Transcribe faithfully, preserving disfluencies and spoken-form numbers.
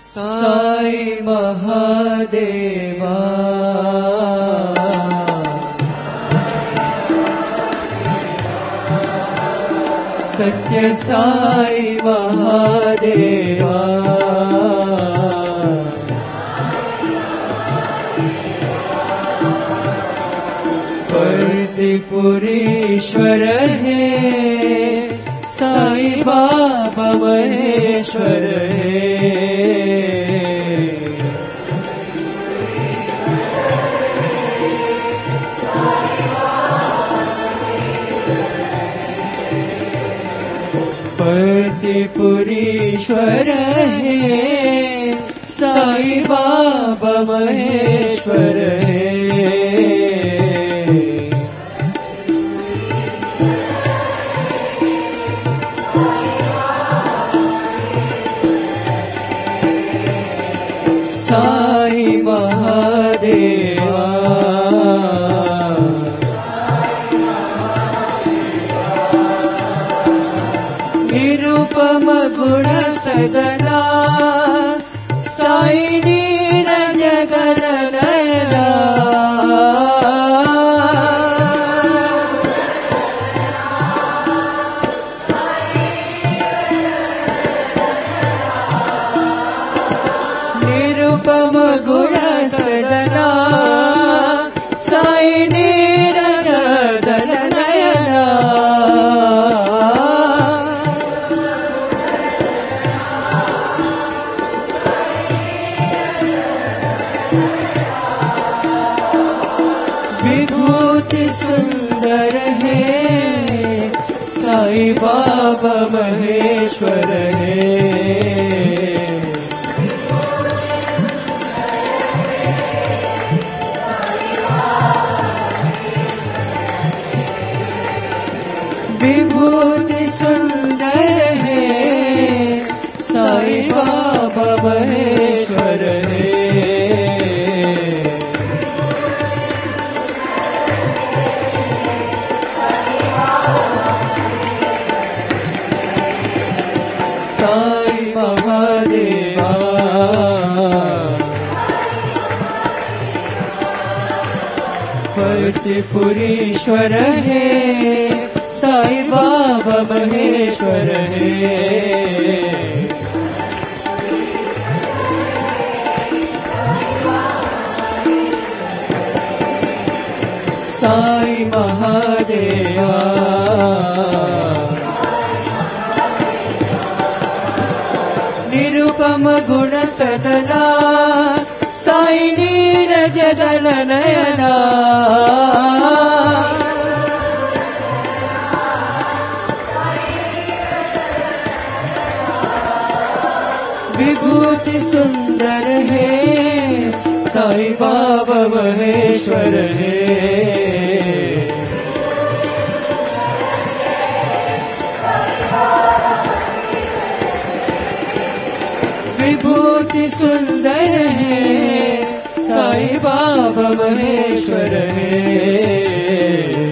साई महादेवा सत्य साई महादेवा परतिपुरीश्वर है साई बाबा महेश्वर है परतिपुरीश्वर है साई बाबा महेश्वर है साई महादेवा निरुपम गुण सदना साई नीरज गगननयना निरुपम गुण सदना साई नीरज गगननयना विभूति सुंदर है साई बाबा महेश्वर है विभूति सुंदर है साई बाबा महेश्वर है साई महादेवा परतिपुरीश्वर है साई बाबा महेश्वर है साई महादेवा निरुपम गुण सदना साई नीरज गगननयना विभूति सुंदर है साई बाबा महेश्वर है विभूति सुंदर है साई बाबा महेश्वर है